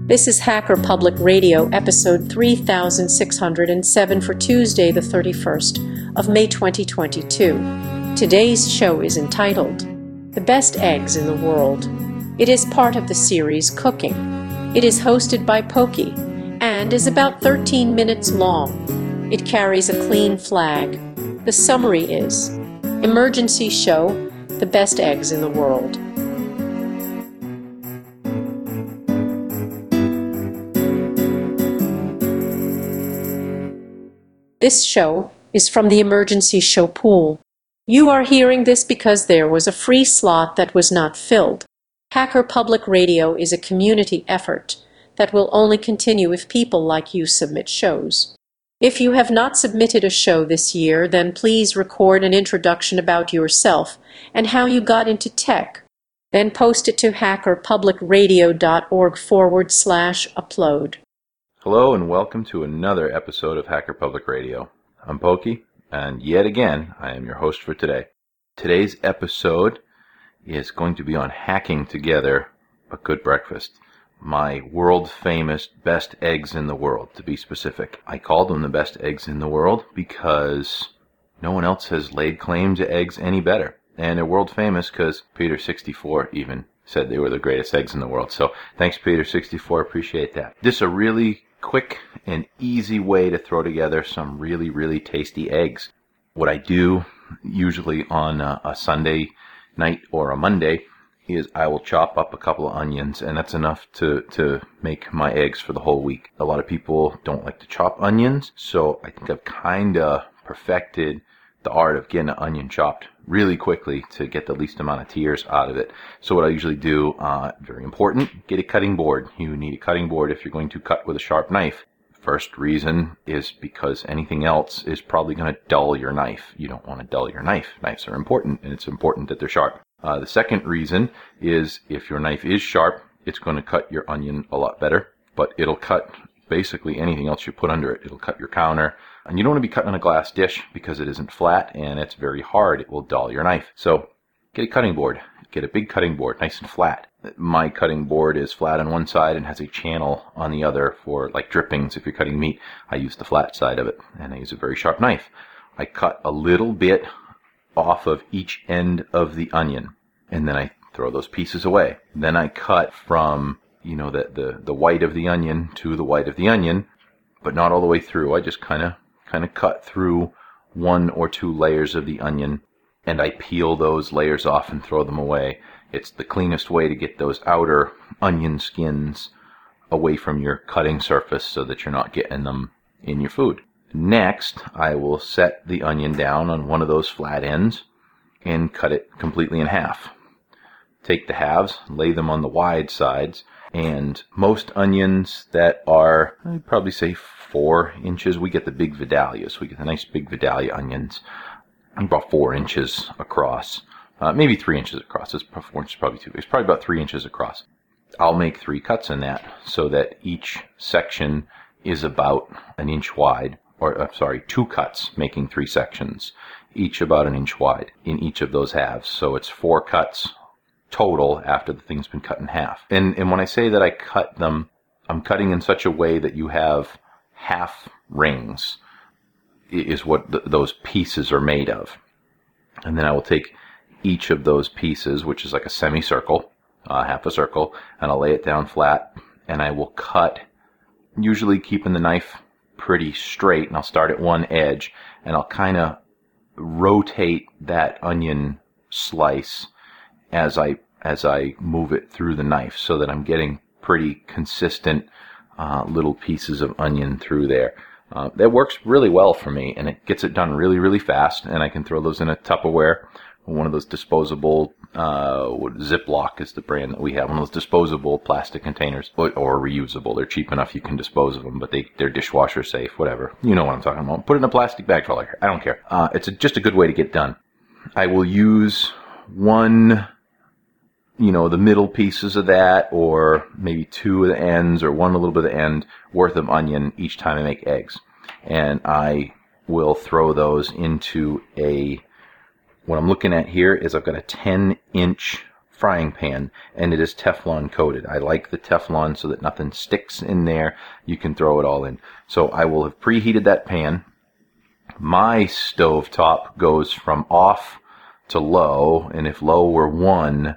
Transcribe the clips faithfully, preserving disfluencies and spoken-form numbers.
This is Hacker Public Radio, episode three thousand six hundred seven for Tuesday, the thirty-first of May twenty twenty-two. Today's show is entitled, The Best Eggs in the World. It is part of the series Cooking. It is hosted by Pokey and is about thirteen minutes long. It carries a clean flag. The summary is, Emergency Show, The Best Eggs in the World. This show is from the Emergency Show pool. You are hearing this because there was a free slot that was not filled. Hacker Public Radio is a community effort that will only continue if people like you submit shows. If you have not submitted a show this year, then please record an introduction about yourself and how you got into tech. Then post it to hackerpublicradio.org forward slash upload. Hello and welcome to another episode of Hacker Public Radio. I'm Pokey, and yet again, I am your host for today. Today's episode is going to be on hacking together a good breakfast. My world-famous best eggs in the world, to be specific. I call them the best eggs in the world because no one else has laid claim to eggs any better. And they're world-famous because Peter sixty-four even said they were the greatest eggs in the world. So thanks, Peter sixty-four. Appreciate that. This is a really quick and easy way to throw together some really, really tasty eggs. What I do usually on a, a Sunday night or a Monday is I will chop up a couple of onions, and that's enough to, to make my eggs for the whole week. A lot of people don't like to chop onions, so I think I've kind of perfected the art of getting an onion chopped really quickly to get the least amount of tears out of it. So what I usually do, uh, very important, get a cutting board. You need a cutting board if you're going to cut with a sharp knife. First reason is because anything else is probably going to dull your knife. You don't want to dull your knife. Knives are important, and it's important that they're sharp. Uh, the second reason is if your knife is sharp, it's going to cut your onion a lot better, but it'll cut basically anything else you put under it. It'll cut your counter. And you don't want to be cutting on a glass dish because it isn't flat and it's very hard. It will dull your knife. So get a cutting board. Get a big cutting board, nice and flat. My cutting board is flat on one side and has a channel on the other for like drippings. If you're cutting meat, I use the flat side of it, and I use a very sharp knife. I cut a little bit off of each end of the onion, and then I throw those pieces away. Then I cut from, you know, the, the, the white of the onion to the white of the onion, but not all the way through. I just kind of kind of cut through one or two layers of the onion, and I peel those layers off and throw them away. It's the cleanest way to get those outer onion skins away from your cutting surface so that you're not getting them in your food. Next, I will set the onion down on one of those flat ends and cut it completely in half. Take the halves, lay them on the wide sides, and most onions that are, I'd probably say four inches, we get the big Vidalias. We get the nice big Vidalia onions, about four inches across, uh, maybe three inches across. It's probably too big. It's probably about three inches across. I'll make three cuts in that so that each section is about an inch wide, or uh, sorry, two cuts making three sections, each about an inch wide in each of those halves. So it's four cuts total after the thing's been cut in half. And and when I say that I cut them, I'm cutting in such a way that you have half rings is what th- those pieces are made of. And then I will take each of those pieces, which is like a semicircle, uh, half a circle, and I'll lay it down flat, and I will cut, usually keeping the knife pretty straight, and I'll start at one edge, and I'll kind of rotate that onion slice as I as I move it through the knife so that I'm getting pretty consistent uh, little pieces of onion through there. Uh, that works really well for me, and it gets it done really, really fast, and I can throw those in a Tupperware, one of those disposable, uh, Ziploc is the brand that we have, one of those disposable plastic containers, or, or reusable. They're cheap enough you can dispose of them, but they, they're dishwasher safe, whatever. You know what I'm talking about. Put it in a plastic bag for all I care. I don't care. Uh, it's a, just a good way to get done. I will use one, you know, the middle pieces of that, or maybe two of the ends, or one a little bit of the end worth of onion each time I make eggs. And I will throw those into a, what I'm looking at here is I've got a ten inch frying pan, and it is Teflon coated. I like the Teflon so that nothing sticks in there. You can throw it all in. So I will have preheated that pan. My stove top goes from off to low, and if low were one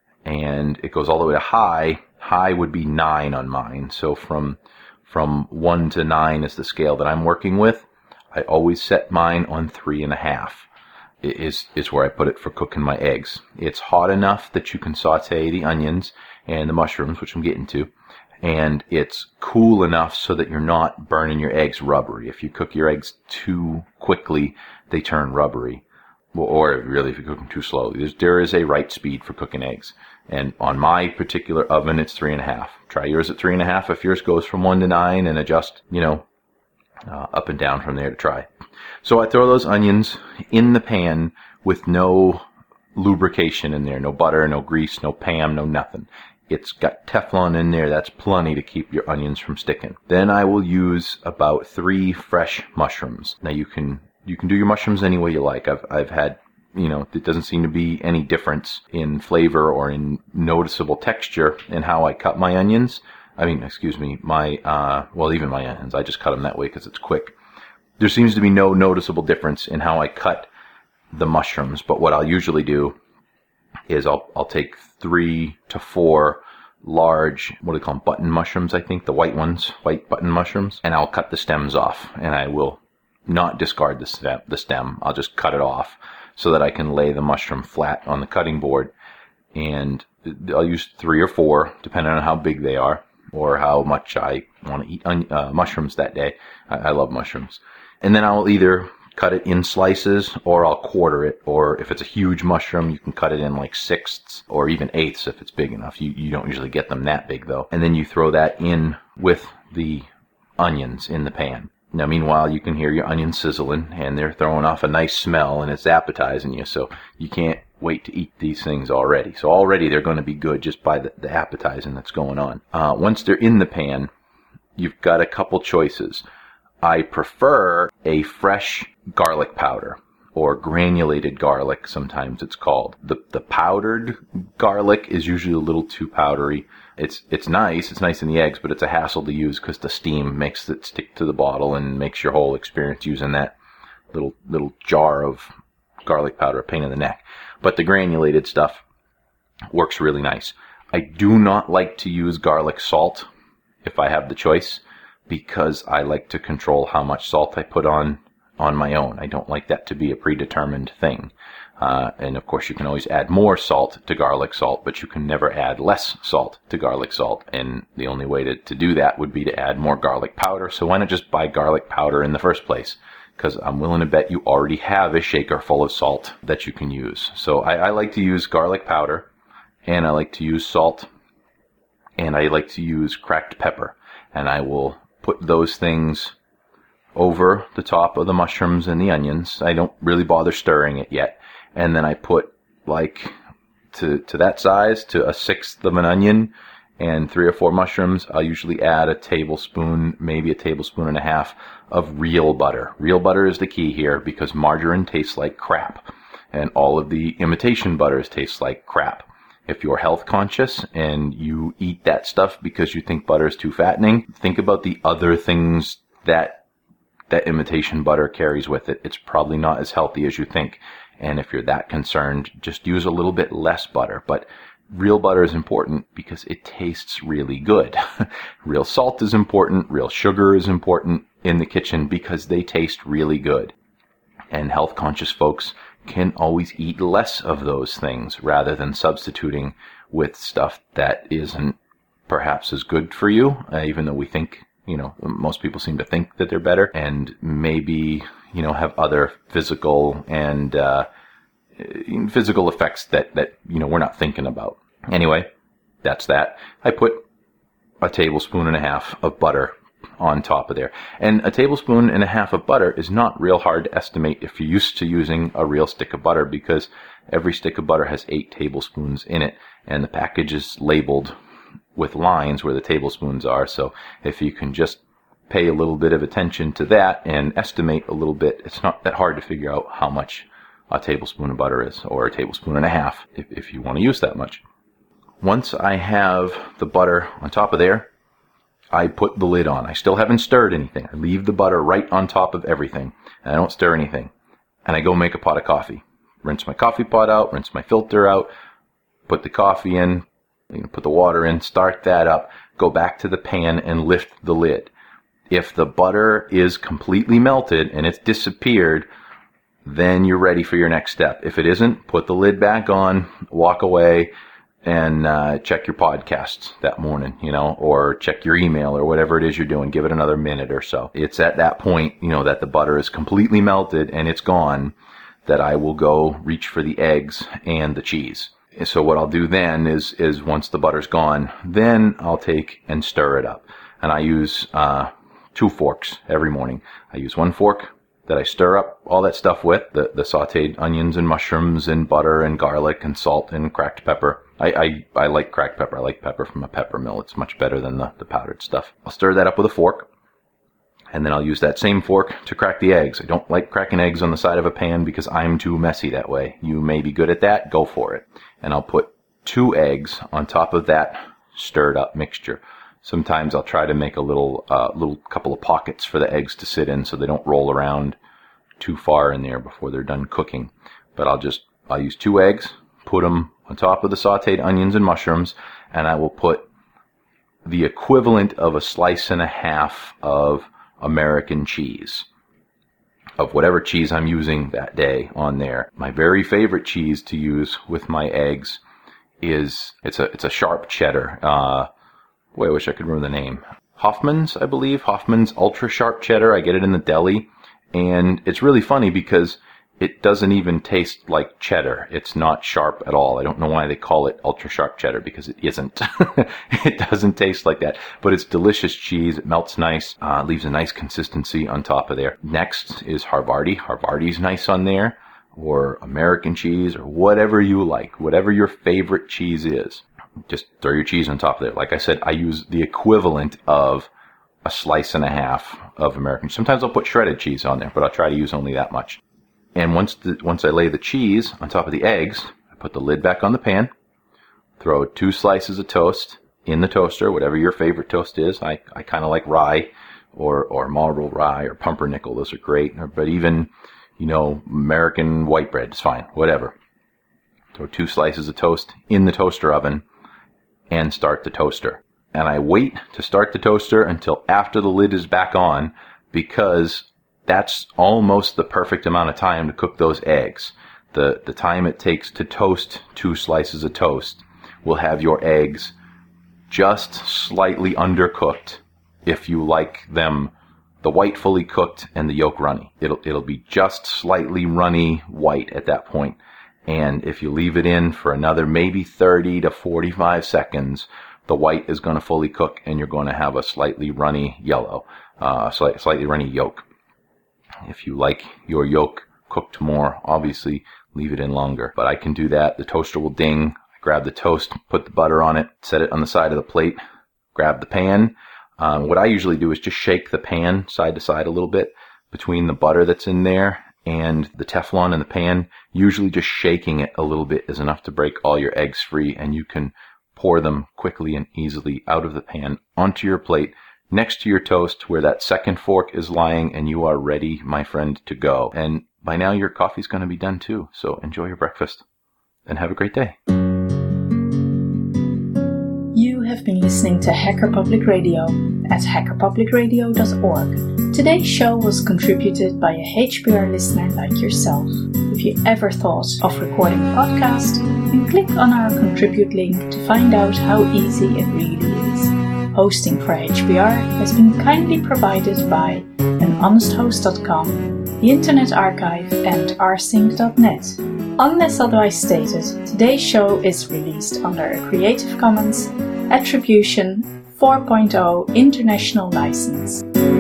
and it goes all the way to high, high would be nine on mine. So from from one to nine is the scale that I'm working with. I always set mine on three and a half. It is is where I put it for cooking my eggs. It's hot enough that you can saute the onions and the mushrooms, which I'm getting to, and it's cool enough so that you're not burning your eggs rubbery. If you cook your eggs too quickly, they turn rubbery. Or really, if you cook them too slowly. There's, there is a right speed for cooking eggs. And on my particular oven, it's three and a half. Try yours at three and a half if yours goes from one to nine, and adjust, you know, uh, up and down from there to try. So I throw those onions in the pan with no lubrication in there. No butter, no grease, no Pam, no nothing. It's got Teflon in there. That's plenty to keep your onions from sticking. Then I will use about three fresh mushrooms. Now you can you can do your mushrooms any way you like. I've I've had, you know, it doesn't seem to be any difference in flavor or in noticeable texture in how I cut my onions. I mean, excuse me, my uh, well, even my onions. I just cut them that way because it's quick. There seems to be no noticeable difference in how I cut the mushrooms. But what I'll usually do is I'll I'll take three to four large, what do they call them, button mushrooms, I think, the white ones, white button mushrooms, and I'll cut the stems off, and I will not discard the stem, the stem. I'll just cut it off so that I can lay the mushroom flat on the cutting board, and I'll use three or four, depending on how big they are, or how much I want to eat uh, mushrooms that day. I, I love mushrooms. And then I'll either cut it in slices, or I'll quarter it, or if it's a huge mushroom, you can cut it in like sixths, or even eighths if it's big enough. You, you don't usually get them that big, though. And then you throw that in with the onions in the pan. Now, meanwhile, you can hear your onions sizzling, and they're throwing off a nice smell, and it's appetizing you, so you can't wait to eat these things already. So already they're going to be good just by the, the appetizing that's going on. Uh, once they're in the pan, you've got a couple choices. I prefer a fresh garlic powder, or granulated garlic, sometimes it's called. The the powdered garlic is usually a little too powdery. It's it's nice, it's nice in the eggs, but it's a hassle to use because the steam makes it stick to the bottle and makes your whole experience using that little little jar of garlic powder a pain in the neck. But the granulated stuff works really nice. I do not like to use garlic salt if I have the choice, because I like to control how much salt I put on on my own. I don't like that to be a predetermined thing. Uh, and of course you can always add more salt to garlic salt, but you can never add less salt to garlic salt. And the only way to, to do that would be to add more garlic powder. So why not just buy garlic powder in the first place? Because I'm willing to bet you already have a shaker full of salt that you can use. So I, I like to use garlic powder, and I like to use salt, and I like to use cracked pepper. And I will put those things over the top of the mushrooms and the onions. I don't really bother stirring it yet. And then I put, like, to to that size, to a sixth of an onion and three or four mushrooms, I'll usually add a tablespoon, maybe a tablespoon and a half of real butter. Real butter is the key here, because margarine tastes like crap, and all of the imitation butters taste like crap. If you're health conscious and you eat that stuff because you think butter is too fattening, think about the other things that that imitation butter carries with it. It's probably not as healthy as you think. And if you're that concerned, just use a little bit less butter. But real butter is important because it tastes really good. Real salt is important. Real sugar is important in the kitchen because they taste really good. And health conscious folks can always eat less of those things rather than substituting with stuff that isn't perhaps as good for you, uh, even though we think, you know, most people seem to think that they're better, and maybe, you know, have other physical and uh, physical effects that, that, you know, we're not thinking about. Anyway, that's that. I put a tablespoon and a half of butter on top of there. And a tablespoon and a half of butter is not real hard to estimate if you're used to using a real stick of butter, because every stick of butter has eight tablespoons in it, and the package is labeled with lines where the tablespoons are. So if you can just pay a little bit of attention to that and estimate a little bit, it's not that hard to figure out how much a tablespoon of butter is, or a tablespoon and a half if, if you want to use that much. once I have the butter on top of there, I put the lid on. I still haven't stirred anything. I leave the butter right on top of everything, and I don't stir anything. And I go make a pot of coffee. Rinse my coffee pot out, rinse my filter out, put the coffee in, you know, put the water in, start that up, go back to the pan and lift the lid. If the butter is completely melted and it's disappeared, then you're ready for your next step. If it isn't, put the lid back on, walk away, and uh, check your podcasts that morning, you know, or check your email or whatever it is you're doing. Give it another minute or so. It's at that point, you know, that the butter is completely melted and it's gone, that I will go reach for the eggs and the cheese. So what I'll do then is, is once the butter's gone, then I'll take and stir it up. And I use uh, two forks every morning. I use one fork that I stir up all that stuff with, the, the sauteed onions and mushrooms and butter and garlic and salt and cracked pepper. I, I, I like cracked pepper. I like pepper from a pepper mill. It's much better than the, the powdered stuff. I'll stir that up with a fork, and then I'll use that same fork to crack the eggs. I don't like cracking eggs on the side of a pan because I'm too messy that way. You may be good at that. Go for it. And I'll put two eggs on top of that stirred up mixture. Sometimes I'll try to make a little, uh, little couple of pockets for the eggs to sit in so they don't roll around too far in there before they're done cooking. But I'll just, I'll use two eggs, put them on top of the sauteed onions and mushrooms, and I will put the equivalent of a slice and a half of American cheese, of whatever cheese I'm using that day on there. My very favorite cheese to use with my eggs is, it's a, it's a sharp cheddar. Uh, boy, I wish I could remember the name. Hoffman's, I believe. Hoffman's Ultra Sharp Cheddar. I get it in the deli. And it's really funny because it doesn't even taste like cheddar. It's not sharp at all. I don't know why they call it ultra sharp cheddar, because it isn't. It doesn't taste like that. But it's delicious cheese. It melts nice. Uh, leaves a nice consistency on top of there. Next is Havarti. Havarti's nice on there. Or American cheese, or whatever you like. Whatever your favorite cheese is. Just throw your cheese on top of there. Like I said, I use the equivalent of a slice and a half of American. Sometimes I'll put shredded cheese on there, but I'll try to use only that much. And once the, once I lay the cheese on top of the eggs, I put the lid back on the pan, throw two slices of toast in the toaster, whatever your favorite toast is. I, I kind of like rye or, or Marlboro rye or pumpernickel. Those are great. But even, you know, American white bread is fine, whatever. Throw two slices of toast in the toaster oven and start the toaster. And I wait to start the toaster until after the lid is back on, because that's almost the perfect amount of time to cook those eggs. The the time it takes to toast two slices of toast will have your eggs just slightly undercooked if you like them, the white fully cooked and the yolk runny. It'll it'll be just slightly runny white at that point. And if you leave it in for another maybe thirty to forty-five seconds, the white is going to fully cook and you're going to have a slightly runny yellow, uh, slight, slightly runny yolk. If you like your yolk cooked more, obviously leave it in longer. But I can do that. The toaster will ding. I grab the toast, put the butter on it, set it on the side of the plate, grab the pan. Um, what I usually do is just shake the pan side to side a little bit between the butter that's in there and the Teflon in the pan. Usually just shaking it a little bit is enough to break all your eggs free, and you can pour them quickly and easily out of the pan onto your plate next to your toast where that second fork is lying, and you are ready, my friend, to go. And by now your coffee's going to be done too. So enjoy your breakfast and have a great day. You have been listening to Hacker Public Radio at hacker public radio dot org. Today's show was contributed by a H P R listener like yourself. If you ever thought of recording a podcast, then click on our contribute link to find out how easy it really is. Hosting for H P R has been kindly provided by an honest host dot com, the Internet Archive, and r sync dot net. Unless otherwise stated, today's show is released under a Creative Commons Attribution four point oh International License.